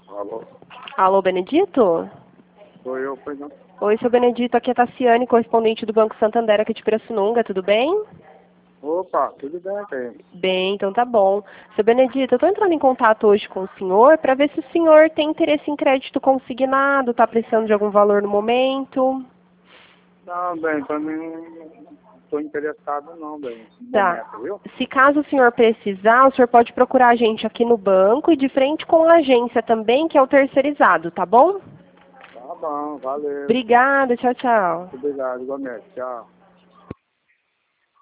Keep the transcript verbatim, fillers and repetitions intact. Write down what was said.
Alô? Alô, Benedito? Sou eu, pois não? Oi, seu Benedito, aqui é a Tassiane, correspondente do Banco Santander aqui de Pirassununga, tudo bem? Opa, tudo bem, tem. Bem, então tá bom. Seu Benedito, eu estou entrando em contato hoje com o senhor para ver se o senhor tem interesse em crédito consignado, está precisando de algum valor no momento. Não, bem, pra mim não estou interessado não, bem, no Tá. momento, viu? Se caso o senhor precisar, o senhor pode procurar a gente aqui no banco e de frente com a agência também, que é o terceirizado, tá bom? Tá bom, valeu. Obrigada, tchau, tchau. Obrigado, igualmente. Tchau.